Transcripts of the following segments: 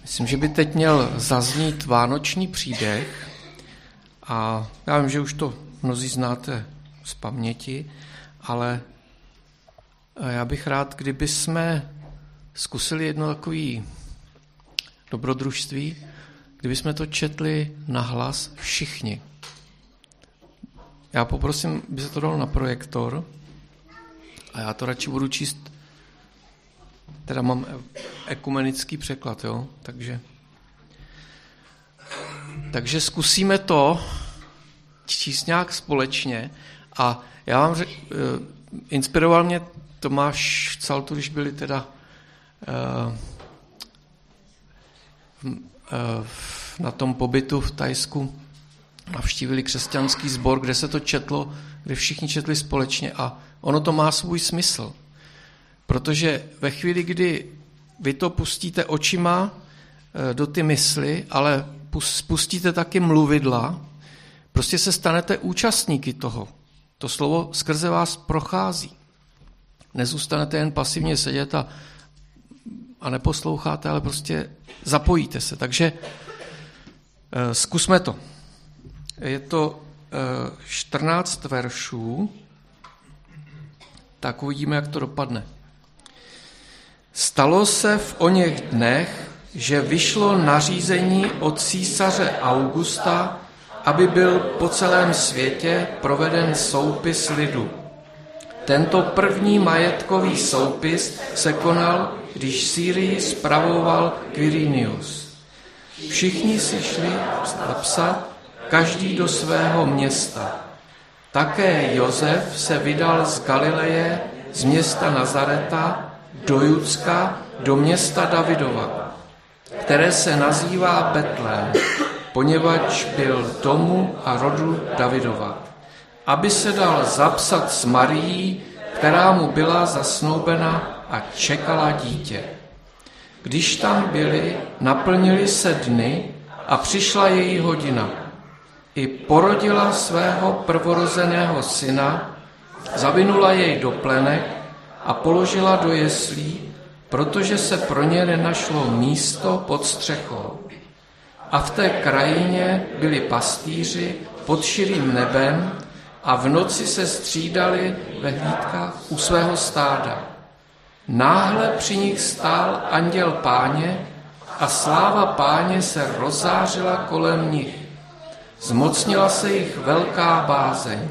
Myslím, že by teď měl zaznít vánoční příběh a já vím, že už to mnozí znáte z paměti, ale já bych rád, kdyby jsme zkusili jedno takové dobrodružství, kdyby jsme to četli nahlas všichni. Já poprosím, by se to dalo na projektor a já to radši budu číst, teda mám ekumenický překlad, jo, takže zkusíme to číst nějak společně a já vám inspiroval mě Tomáš Caltu, když byli teda na tom pobytu v Thajsku, navštívili křesťanský sbor, kde se to četlo, kde všichni četli společně a ono to má svůj smysl. Protože ve chvíli, kdy vy to pustíte očima do ty mysli, ale spustíte taky mluvidla, prostě se stanete účastníky toho. To slovo skrze vás prochází. Nezůstanete jen pasivně sedět a neposloucháte, ale prostě zapojíte se. Takže zkusme to. Je to 14 veršů, tak uvidíme, jak to dopadne. Stalo se v oněch dnech, že vyšlo nařízení od císaře Augusta, aby byl po celém světě proveden soupis lidu. Tento první majetkový soupis se konal, když Sýrii spravoval Quirinius. Všichni si šli zapsat, každý do svého města. Také Josef se vydal z Galileje, z města Nazareta, do Judska, do města Davidova, které se nazývá Betlém, poněvadž byl domu a rodu Davidova, aby se dal zapsat s Marií, která mu byla zasnoubena a čekala dítě. Když tam byli, naplnili se dny a přišla její hodina. I porodila svého prvorozeného syna, zavinula jej do plenek a položila do jeslí, protože se pro ně nenašlo místo pod střechou. A v té krajině byli pastýři pod širým nebem a v noci se střídali ve hlídkách u svého stáda. Náhle při nich stál anděl Páně a sláva Páně se rozzářila kolem nich. Zmocnila se jich velká bázeň.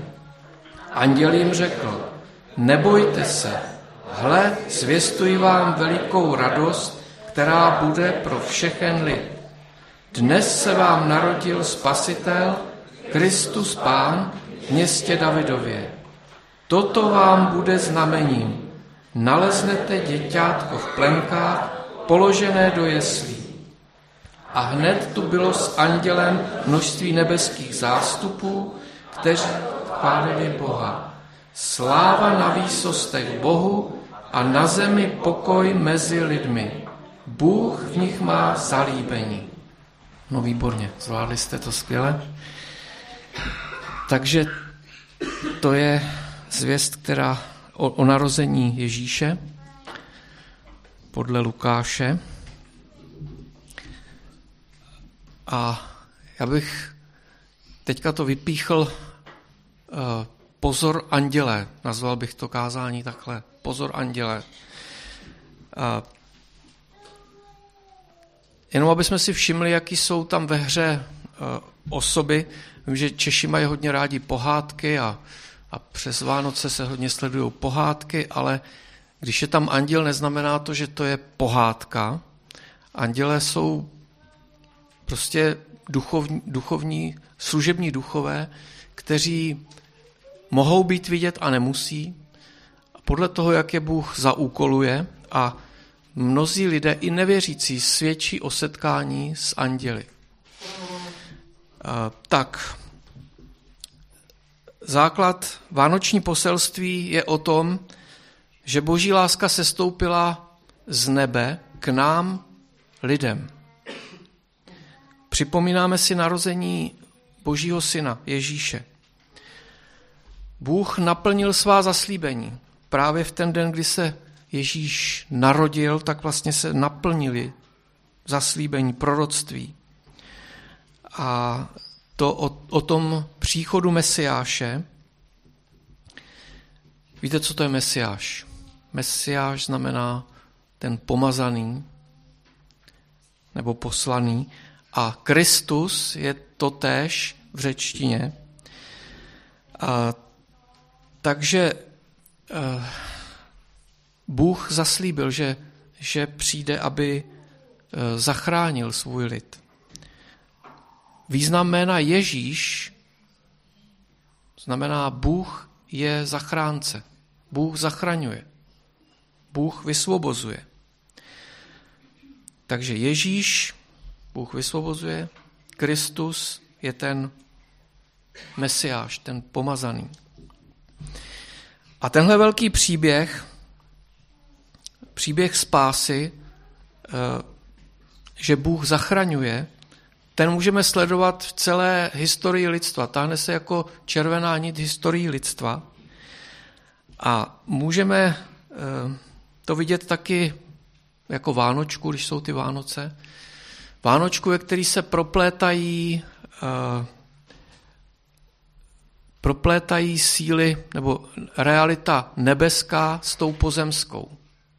Anděl jim řekl, nebojte se, hle, zvěstuji vám velikou radost, která bude pro všechen lid. Dnes se vám narodil Spasitel, Kristus Pán, v městě Davidově. Toto vám bude znamením. Naleznete děťátko v plenkách, položené do jeslí. A hned tu bylo s andělem množství nebeských zástupů, kteří chválili Boha. Sláva na výsostech Bohu a na zemi pokoj mezi lidmi. Bůh v nich má zalíbení. No výborně, zvládli jste to skvěle. Takže to je zvěst, která o narození Ježíše podle Lukáše. A já bych teďka to vypíchl pozor andělé. Nazval bych to kázání takhle. Pozor andělé. Jenom aby jsme si všimli, jaký jsou tam ve hře osoby. Vím, že Češi mají hodně rádi pohádky a přes Vánoce se hodně sledují pohádky, ale když je tam anděl, neznamená to, že to je pohádka. Andělé jsou prostě duchovní, služební duchové, kteří mohou být vidět a nemusí, podle toho, jak je Bůh zaúkoluje, a mnozí lidé, i nevěřící, svědčí o setkání s anděli. Tak, základ vánoční poselství je o tom, že boží láska sestoupila z nebe k nám, lidem. Připomínáme si narození Božího syna Ježíše. Bůh naplnil svá zaslíbení. Právě v ten den, kdy se Ježíš narodil, tak vlastně se naplnili zaslíbení, proroctví. A to o tom příchodu Mesiáše. Víte, co to je Mesiáš? Mesiáš znamená ten pomazaný nebo poslaný a Kristus je totéž v řečtině. Takže Bůh zaslíbil, že přijde, aby zachránil svůj lid. Význam jména Ježíš znamená Bůh je zachránce. Bůh zachraňuje. Bůh vysvobozuje. Takže Ježíš, Bůh vysvobozuje, Kristus je ten Mesiáš, ten pomazaný. A tenhle velký příběh spásy, že Bůh zachraňuje, ten můžeme sledovat v celé historii lidstva. Táhne se jako červená nit historii lidstva. A můžeme to vidět taky jako Vánočku, když jsou ty Vánoce. Vánočku, ve který se proplétají síly nebo realita nebeská s tou pozemskou.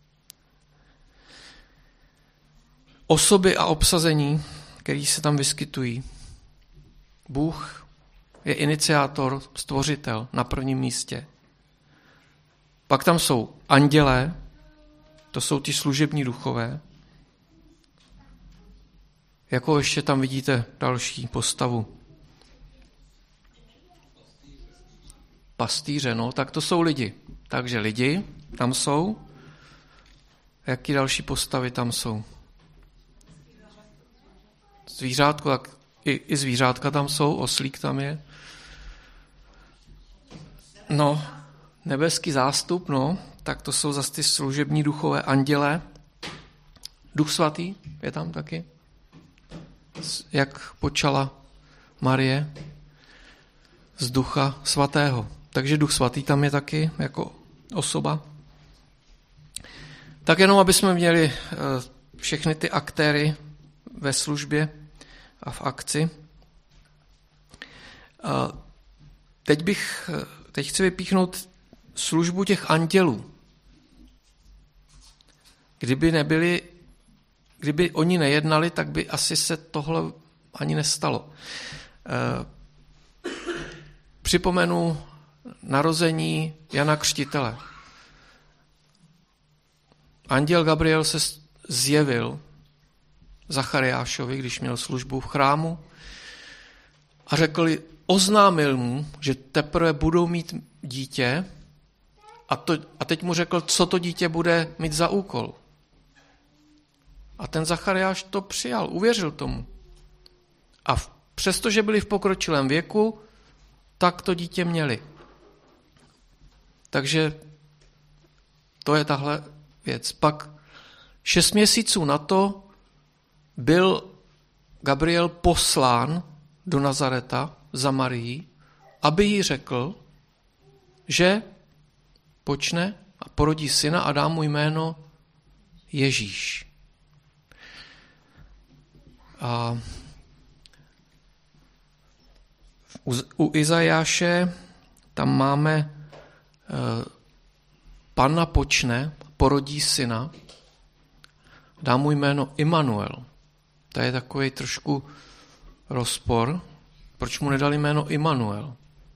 Osoby a obsazení, které se tam vyskytují. Bůh je iniciátor, stvořitel na prvním místě. Pak tam jsou andělé, to jsou ty služební duchové. Jako ještě tam vidíte další postavu. Pastýře, no, tak to jsou lidi. Takže lidi tam jsou. Jaký další postavy tam jsou? Zvířátko, tak i zvířátka tam jsou, oslík tam je. No, nebeský zástup, no, tak to jsou zase ty služební duchové anděle. Duch svatý je tam taky. Jak počala Marie z Ducha svatého. Takže Duch svatý tam je taky jako osoba. Tak jenom, aby jsme měli všechny ty aktéry ve službě a v akci. Teď chci vypíchnout službu těch andělů. Kdyby oni nejednali, tak by asi se tohle ani nestalo. Připomenu narození Jana Křtitele. Anděl Gabriel se zjevil Zachariášovi, když měl službu v chrámu a oznámil mu, že teprve budou mít dítě a teď mu řekl, co to dítě bude mít za úkol. A ten Zachariáš to přijal, uvěřil tomu. A přestože byli v pokročilém věku, tak to dítě měli. Takže to je tahle věc. Pak 6 měsíců na to byl Gabriel poslán do Nazareta za Marií, aby jí řekl, že počne a porodí syna a dá mu jméno Ježíš. A u Izajáše tam máme Panna počne, porodí syna, dá mu jméno Immanuel. To je takový trošku rozpor. Proč mu nedali jméno Immanuel?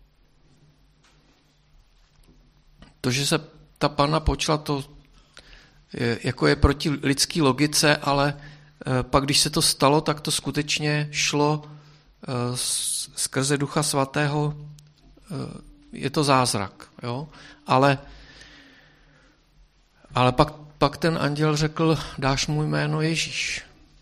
To, že se ta Panna počala, to je proti lidské logice, ale pak, když se to stalo, tak to skutečně šlo skrze Ducha svatého. Je to zázrak. Jo? Ale pak ten anděl řekl, dáš mu jméno Ježíš.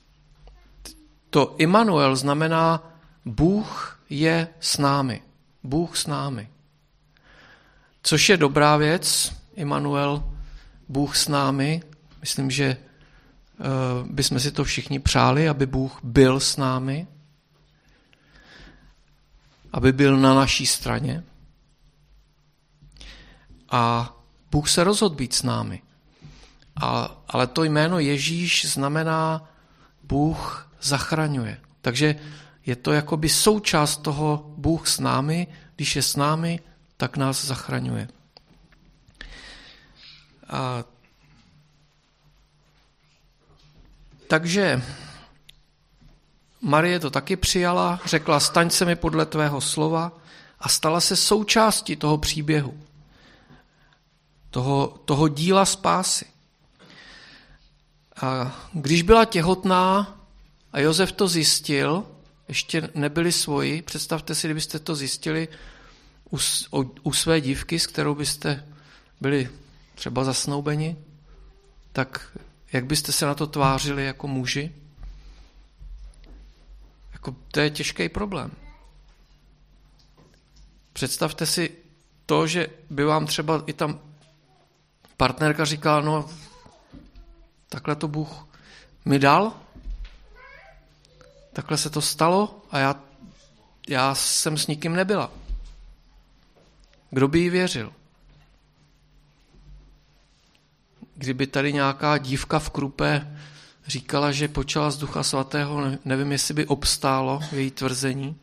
To Immanuel znamená Bůh je s námi. Bůh s námi. Což je dobrá věc, Immanuel, Bůh s námi. Myslím, že bychom si to všichni přáli, aby Bůh byl s námi, aby byl na naší straně. A Bůh se rozhodl být s námi. Ale to jméno Ježíš znamená Bůh zachraňuje. Takže je to jakoby součást toho Bůh s námi, když je s námi, tak nás zachraňuje. Takže Marie to taky přijala, řekla, staň se mi podle tvého slova a stala se součástí toho příběhu, toho díla spásy. A když byla těhotná a Josef to zjistil, ještě nebyli svoji, představte si, kdybyste to zjistili u své dívky, s kterou byste byli třeba zasnoubeni, tak jak byste se na to tvářili jako muži? To je těžký problém. Představte si to, že by vám třeba i tam partnerka říkala, no takhle to Bůh mi dal, takhle se to stalo a já jsem s nikým nebyla. Kdo by jí věřil? Kdyby tady nějaká dívka v Krupe říkala, že počala z Ducha Svatého, nevím, jestli by obstálo v její tvrzení.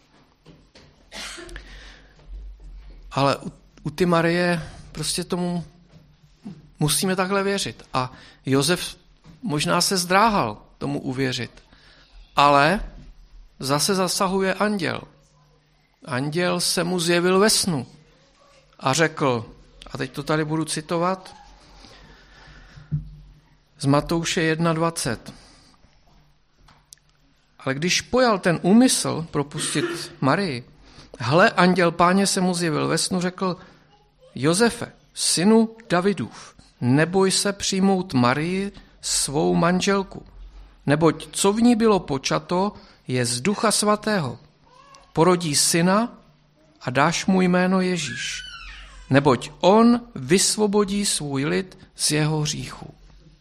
Ale u ty Marie prostě tomu musíme takhle věřit. A Josef možná se zdráhal tomu uvěřit. Ale zase zasahuje anděl. Anděl se mu zjevil ve snu a řekl, a teď to tady budu citovat, z Matouše 1.20. Ale když pojal ten úmysl propustit Marii, hle, anděl Páně se mu zjevil ve snu, řekl, Josefe, synu Davidův, neboj se přijmout Marii, svou manželku, neboť co v ní bylo počato, je z Ducha Svatého. Porodí syna a dáš mu jméno Ježíš, neboť on vysvobodí svůj lid z jeho hříchů.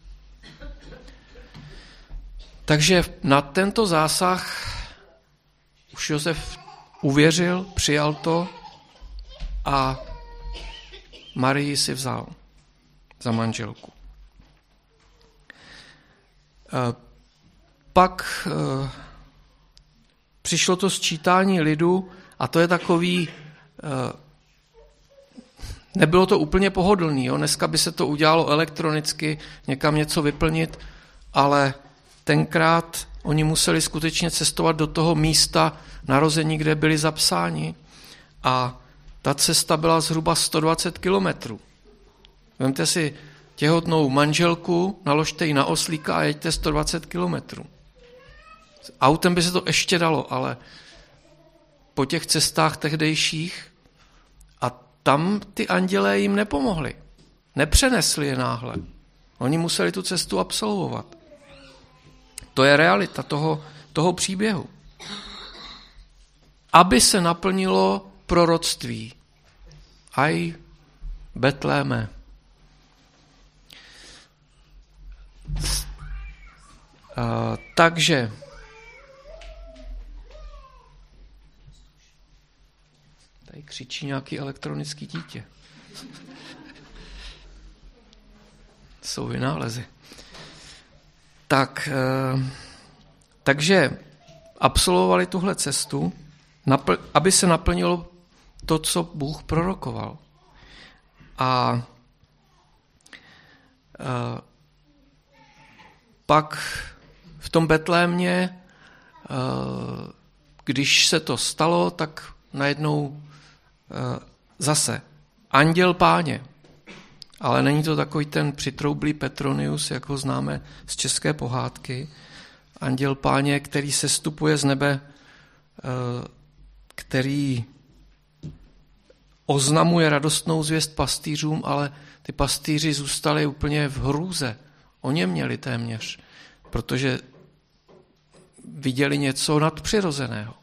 Takže na tento zásah už Josef uvěřil, přijal to a Marii si vzal za manželku. Pak přišlo to sčítání lidu a to je takový, nebylo to úplně pohodlný, jo? Dneska by se to udělalo elektronicky, někam něco vyplnit, ale tenkrát oni museli skutečně cestovat do toho místa narození, kde byli zapsáni a ta cesta byla zhruba 120 kilometrů. Vemte si těhotnou manželku, naložte ji na oslíka a jeďte 120 kilometrů. Autem by se to ještě dalo, ale po těch cestách tehdejších a tam ty andělé jim nepomohli. Nepřenesli je náhle. Oni museli tu cestu absolvovat. To je realita toho příběhu. Aby se naplnilo proroctví. Aj Betléme. Takže tady křičí nějaký elektronický dítě. Jsou vynálezy. Takže absolvovali tuhle cestu, aby se naplnilo to, co Bůh prorokoval. A pak v tom Betlémě, když se to stalo, tak najednou zase anděl Páně. Ale není to takový ten přitroublý Petronius, jak ho známe z české pohádky. Anděl Páně, který sestupuje z nebe, který oznamuje radostnou zvěst pastýřům, ale ty pastýři zůstali úplně v hrůze. Oněměli téměř, protože viděli něco nadpřirozeného.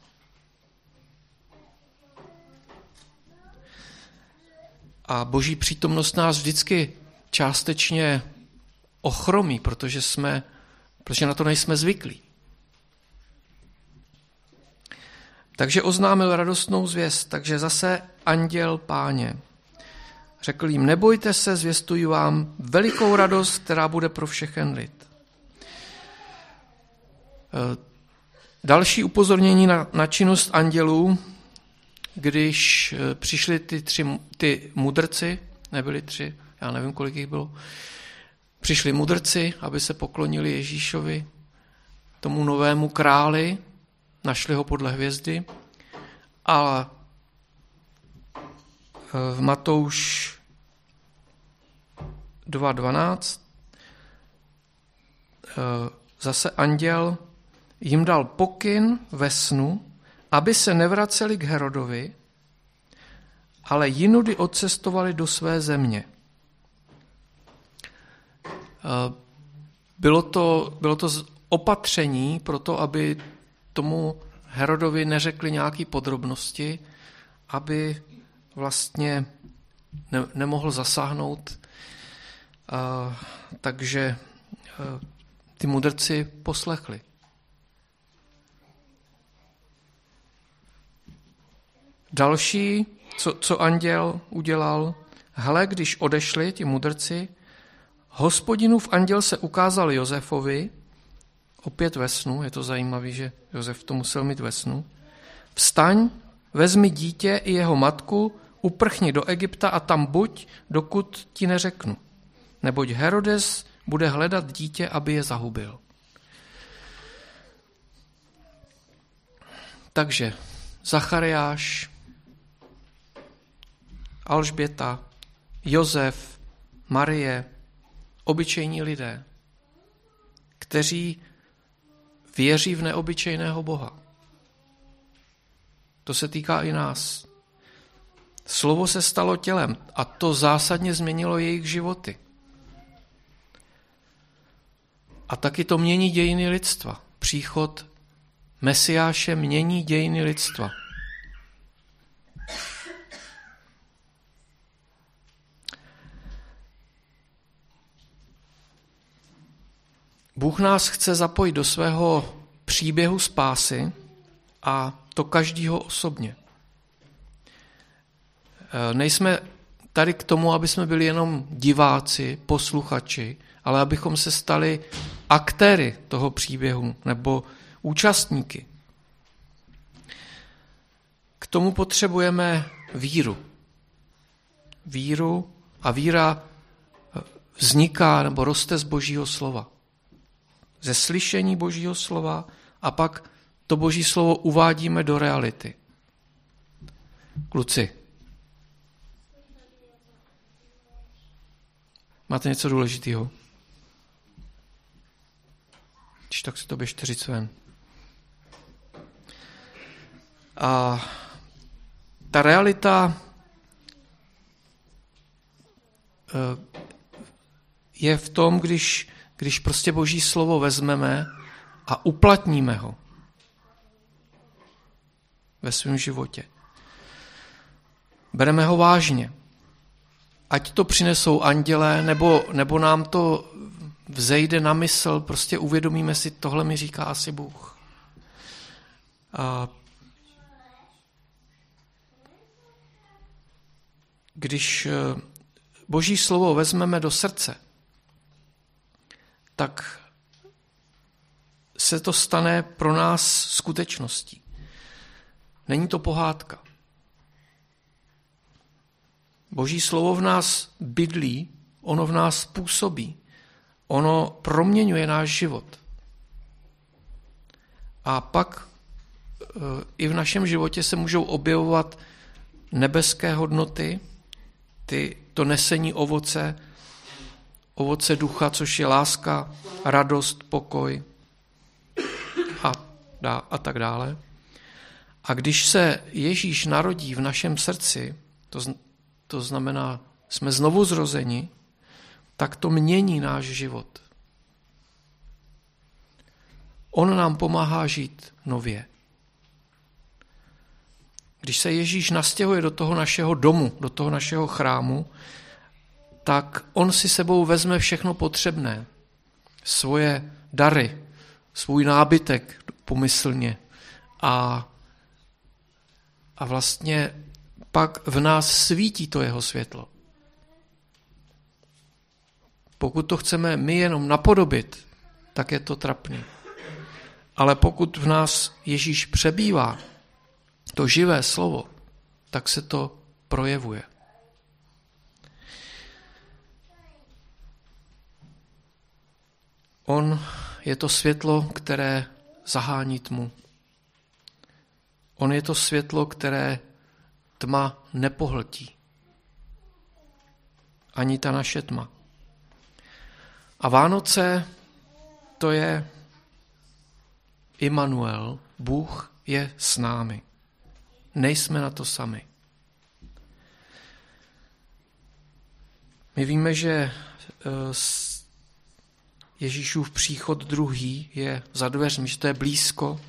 A Boží přítomnost nás vždycky částečně ochromí, protože na to nejsme zvyklí. Takže oznámil radostnou zvěst, takže zase anděl Páně. Řekl jim, nebojte se, zvěstuji vám velikou radost, která bude pro všechen lid. Další upozornění na činnost andělů, když přišli ty mudrci, nebyli 3, já nevím, kolik jich bylo, přišli mudrci, aby se poklonili Ježíšovi, tomu novému králi, našli ho podle hvězdy, a v Matouš 2.12 zase anděl jim dal pokyn ve snu, aby se nevraceli k Herodovi, ale jinudy odcestovali do své země. Bylo to opatření pro to, aby tomu Herodovi neřekli nějaké podrobnosti, aby vlastně nemohl zasáhnout. Takže ty mudrci poslechli. Další, co anděl udělal, hle, když odešli ti mudrci, Hospodinův anděl se ukázal Josefovi, opět ve snu, je to zajímavé, že Josef to musel mít ve snu. Vstaň, vezmi dítě i jeho matku, uprchni do Egypta a tam buď, dokud ti neřeknu. Neboť Herodes bude hledat dítě, aby je zahubil. Takže Zachariáš, Alžběta, Josef, Marie, obyčejní lidé, kteří věří v neobyčejného Boha. To se týká i nás. Slovo se stalo tělem a to zásadně změnilo jejich životy. A taky to mění dějiny lidstva. Příchod Mesiáše mění dějiny lidstva. Bůh nás chce zapojit do svého příběhu spásy a to každýho osobně. Nejsme tady k tomu, aby jsme byli jenom diváci, posluchači, ale abychom se stali aktéry toho příběhu nebo účastníky. K tomu potřebujeme víru. Víru a víra vzniká nebo roste z Božího slova. Ze slyšení Božího slova a pak to Boží slovo uvádíme do reality. Kluci, máte něco důležitého? Když tak si to běžte říct ven. A ta realita je v tom, když prostě Boží slovo vezmeme a uplatníme ho ve svém životě. Bereme ho vážně. Ať to přinesou andělé, nebo nám to vzejde na mysl, prostě uvědomíme si, tohle mi říká asi Bůh. A když Boží slovo vezmeme do srdce, tak se to stane pro nás skutečností. Není to pohádka. Boží slovo v nás bydlí, ono v nás působí, ono proměňuje náš život. A pak i v našem životě se můžou objevovat nebeské hodnoty, to nesení ovoce ducha, což je láska, radost, pokoj a tak dále. A když se Ježíš narodí v našem srdci, to znamená, jsme znovu zrozeni, tak to mění náš život. On nám pomáhá žít nově. Když se Ježíš nastěhuje do toho našeho domu, do toho našeho chrámu, tak on si sebou vezme všechno potřebné. Svoje dary, svůj nábytek pomyslně a vlastně pak v nás svítí to jeho světlo. Pokud to chceme my jenom napodobit, tak je to trapný. Ale pokud v nás Ježíš přebývá, to živé slovo, tak se to projevuje. On je to světlo, které zahání tmu. On je to světlo, které tma nepohltí. Ani ta naše tma. A Vánoce, to je Immanuel, Bůh je s námi. Nejsme na to sami. My víme, že Ježíšův příchod druhý je za dveřmi, že to je blízko.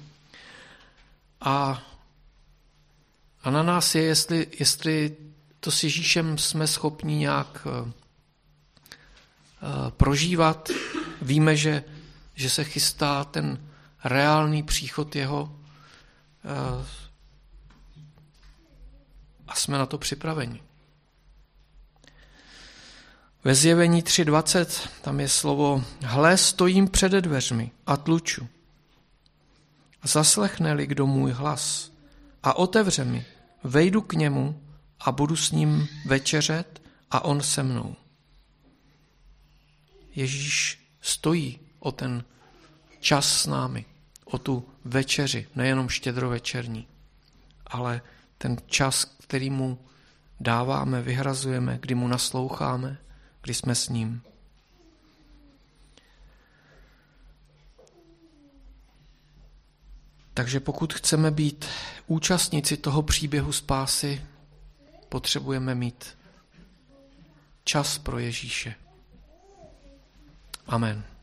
A na nás je, jestli to s Ježíšem jsme schopni nějak prožívat. Víme, že se chystá ten reálný příchod jeho a jsme na to připraveni. Ve Zjevení 3.20 tam je slovo: Hle, stojím před dveřmi a tluču. Zaslechne-li kdo můj hlas a otevře mi, vejdu k němu a budu s ním večeřet a on se mnou. Ježíš stojí o ten čas s námi, o tu večeři, nejenom štědrovečerní, ale ten čas, který mu dáváme, vyhrazujeme, kdy mu nasloucháme, kdy jsme s ním. Takže pokud chceme být účastníci toho příběhu spásy, potřebujeme mít čas pro Ježíše. Amen.